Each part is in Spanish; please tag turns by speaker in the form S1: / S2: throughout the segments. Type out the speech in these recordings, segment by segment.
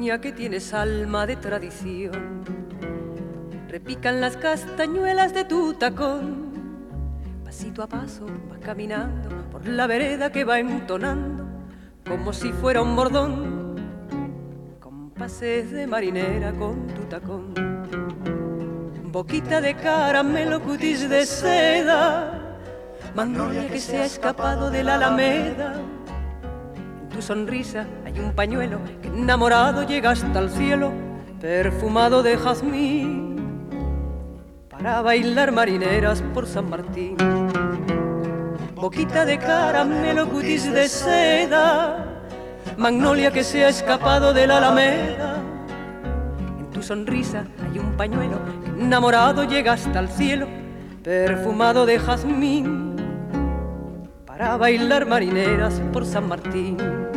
S1: niña que tienes alma de tradición. Repican las castañuelas de tu tacón. Pasito a paso vas caminando por la vereda que va entonando como si fuera un bordón. Compases de marinera con tu tacón. Boquita de caramelo, cutis de seda, magnolia que se ha escapado de la alameda. En tu sonrisa hay un pañuelo que enamorado llega hasta el cielo, perfumado de jazmín, para bailar marineras por San Martín. Boquita de caramelo, cutis de seda, magnolia que se ha escapado de la alameda. En tu sonrisa hay un pañuelo que enamorado llega hasta el cielo, perfumado de jazmín, para bailar marineras por San Martín.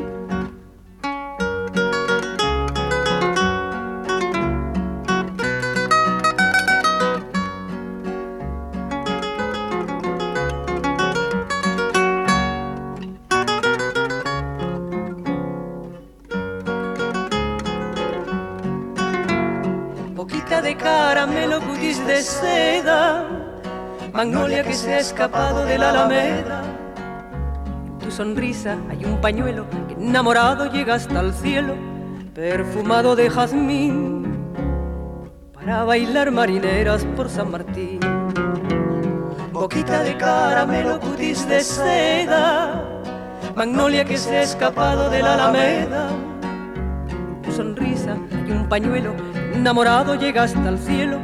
S1: De caramelo, cutis de seda, magnolia que se ha escapado de la alameda. En tu sonrisa hay un pañuelo que enamorado llega hasta el cielo, perfumado de jazmín, para bailar marineras por San Martín. Boquita de caramelo, cutis de seda, magnolia que se ha escapado de la alameda. En tu sonrisa hay un pañuelo enamorado llega hasta el cielo,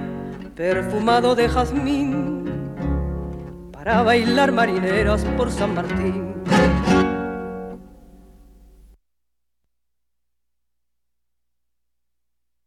S1: perfumado de jazmín, para bailar marineras por San Martín.